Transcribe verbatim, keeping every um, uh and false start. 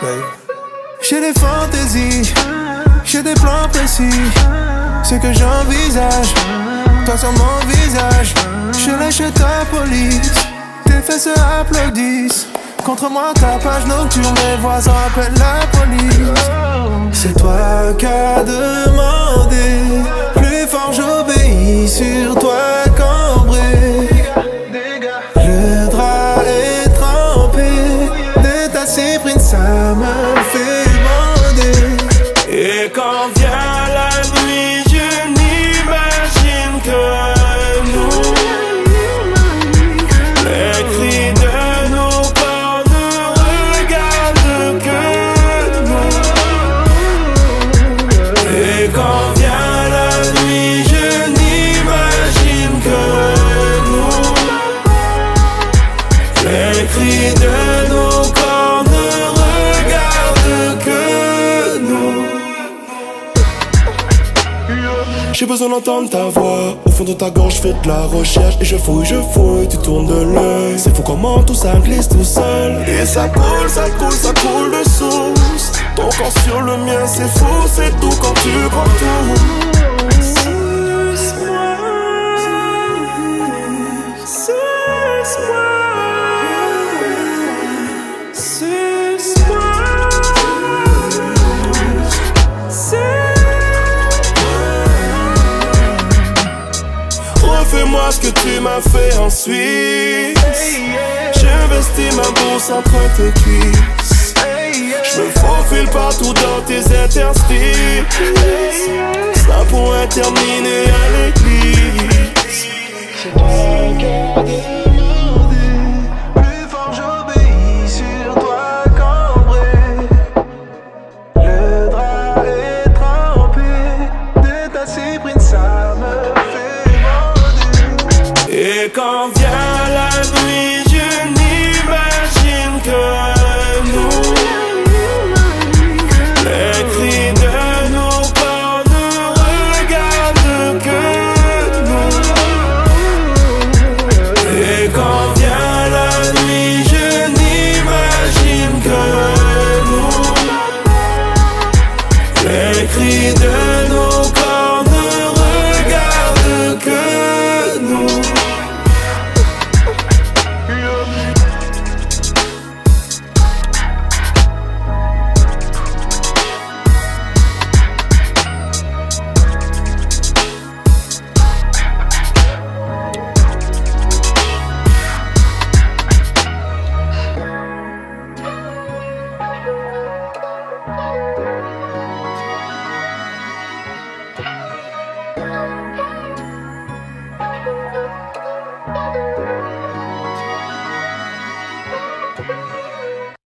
J'ai des fantaisies, j'ai des plans précis. Ce que j'envisage, toi sur mon visage. Je lâche ta police, tes fesses applaudissent. Contre moi ta page nocturne, mes voisins appellent la police. C'est toi qui as demandé, plus fort j'obéis, sur toi cambré. Le drap est trempé, de ta cyprine ça me fait bander. Et quand vient la nuit, je n'imagine que nous. Les cris de nos corps ne regardent que nous. Et quand vient la nuit, je n'imagine que nous. Les cris de nos corps ne regardent que nous. J'ai besoin d'entendre ta voix. Au fond de ta gorge, je fais de la recherche. Et je fouille, je fouille, tu tournes de l'œil. C'est fou comment tout ça glisse tout seul. Et ça coule, ça coule, ça coule de source. Ton corps sur le mien, c'est fou, c'est tout quand tu prends tout. Suce-moi, suce-moi, suce-moi, refais-moi ce que tu m'as fait en Suisse. J'investis ma bourse entre tes cuisses. Je me faufile partout dans tes interstices. Ça pourrait terminer à l'église. C'est toi qui as demandé, plus fort j'obéis, sur toi cambré. Le drap est trempé, de ta cyprine ça me fait bander. Et quand vient la nuit, je n'imagine que nous. Les cris de nos corps ne regardent que nous. Et quand vient la nuit, je n'imagine que nous. Les cris